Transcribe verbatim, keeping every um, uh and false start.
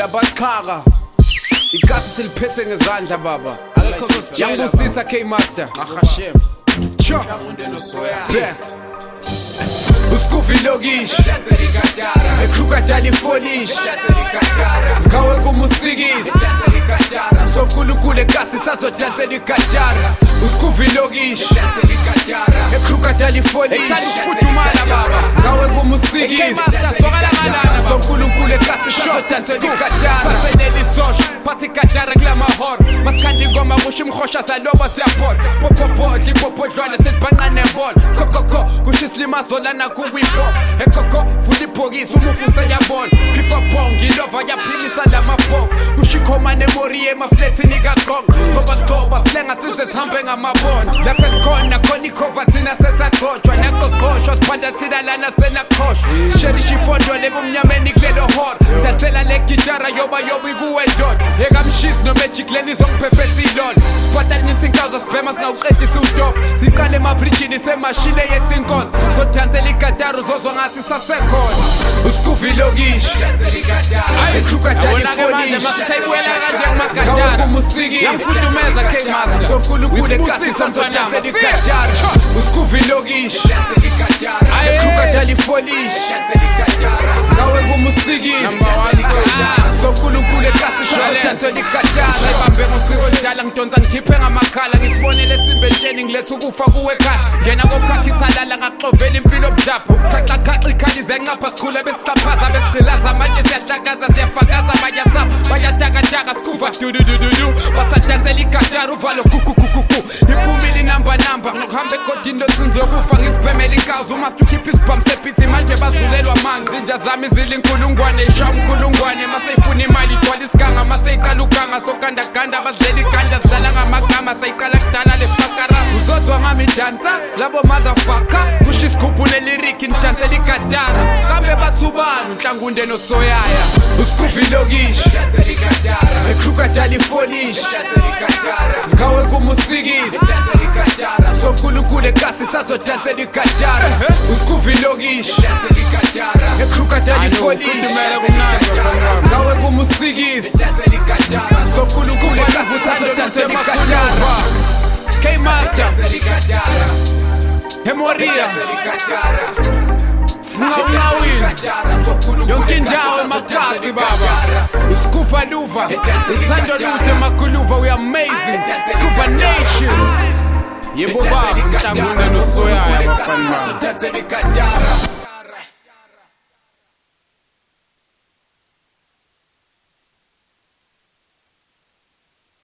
labaqhaka igasi siliphethe ngezandla baba akekho kusijela yangusisa K Master ngahashem cho yeah Uskufi logish ekruka dali folish ngawe kumusikisi sokulukule kasi sazodansela ikajara Uskufi logish ekruka dali folish ethanda ukufudumala baba ngawe kumusikisi sokulukule kasi sazodansela ikajara saseneli sosh phathi ikajara kula mahor masikhandi ngoma kusho imhosha saloba siyaphola popopo lipopodlwana silibhanqa nebhola kokoko kusho islimazo lana kuwipo ekoko futhi phokisi umufu seyabona khifa bongi lova yaphilisa lamapho kushikhoma nemori emafletini kaGqongo ngoba qoba silenga size sihambe ngamabona lapha esikhona khona ikhova thina sesagojwa nakogoshwa siphanda thina lana senakhoshwa sherishi ifondo lebumnyameni kulelo hora dathela le gitara yoba yoba ikuwe ndoda ekamshisi nomagic leni zongiphephetha ilona siphanda nisinkazo sibhema singawuqedisa udobo siqale emabridgini semashine yethi inkonzo sodansela ikadaro zozwa ngathi sasekhona Uskufi logish ekruka dali folish masayibuyela kanje kumakajara kumusiki yamfudumeza K Master sokulukule kasi sazodansela ikajara Uskufi logish ekruka dali folish ngawe kumusiki sokulukule kasi sazodansela ikajara sayibambe ngosiko njalo ngidonsa ngikhiphe ngamakhala ngisibonele esimbetsheni ngiletha ukufa kuwe ekhaya ngena kokhakha ithalala ngaxovela impilo obujapho khaxa khaxa ikhali zenqapha sikhule besixhaphaza besigqilaza manje siyahlakaza siyafakaza bayasaba bayatakataka sikhuva dudududu basadansela ikajara uvalo kukukukuku iphumile inamba namba nokuhamba egodini lothinzi yokufa ngisibhemela inkazi uma sikhipha isibhamu sephithi manje bazulelwa amanzi inja zami zile inkulungwane isha umkhulungwane maseyifuna imali igcwala isiganga maseyiqala uganga sokandaganda abadlela iganja zidlala ngamagama sayiqala kudala lefakara uzozwa ngami dansa labo motherfucker kusho isigubhule liriki nidansela ikadara kambe bathubani unhlangunde nosoyaya Uskufi logish ekruka dali folish ngawe kumusikisi sokulukule kasi sazodansela ikajara Uskufi logish ekruka dali folish ngawe kumusikisi sokulukule kasi sazodansela ikajara K Master Hemoria Singawawini yonke indawo emakhasi baba Uskufa luva uthando luthe makuluva we amazing Skufa nation yebo baba mhlangune nosoyaya bafana bami